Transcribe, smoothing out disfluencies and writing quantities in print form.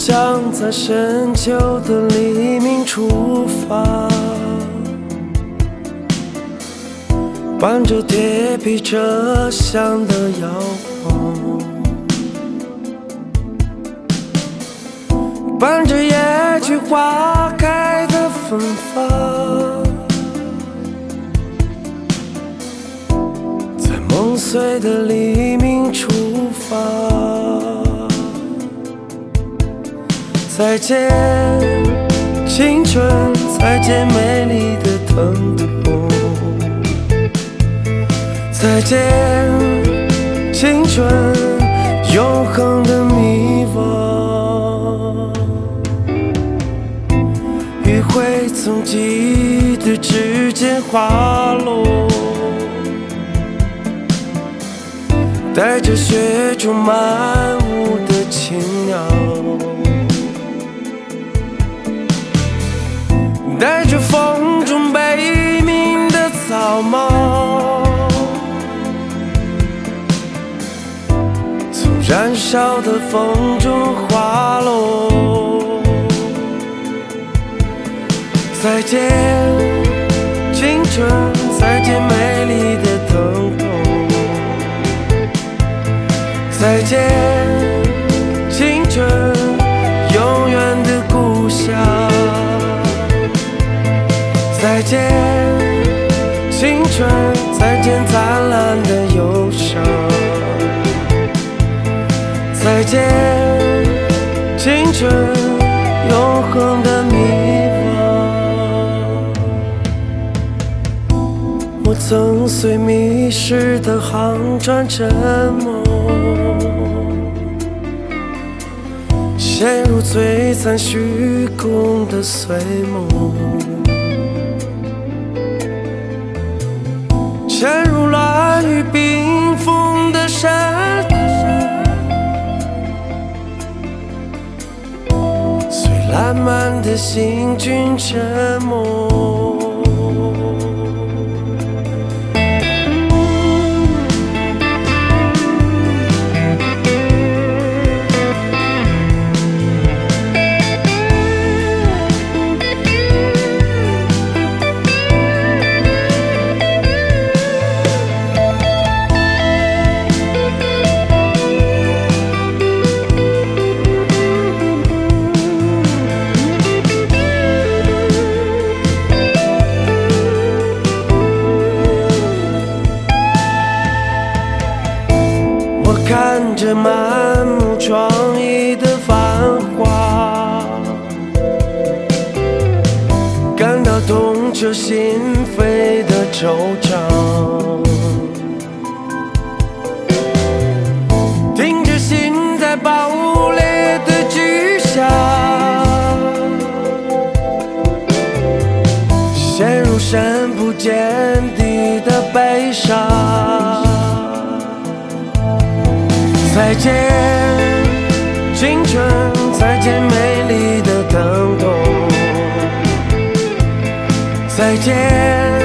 将在深秋的黎明出发，伴着铁皮车厢的摇晃，伴着野菊花开的芬芳，在梦碎的黎明出发。再见青春，再见美丽的疼痛，再见青春永恒的迷惘。余晖从记忆的指尖滑落，带着雪中漫舞的青鸟，带着风中悲鸣的草帽，从燃烧的风中滑落。再见青春，再见美丽的疼痛，再见青春永远的故乡。再见青春，再见灿烂的忧伤，再见青春永恒的迷惘。我曾随迷失的航船沉没，陷入璀璨虚空的碎梦，沉入乱雨冰封的山谷，随烂漫的行军沉没。看着满目疮痍的繁华，感到痛彻心扉的惆怅，听着心在爆裂的巨响，陷入深不见底的悲伤。再见青春，再见美丽的疼痛，再见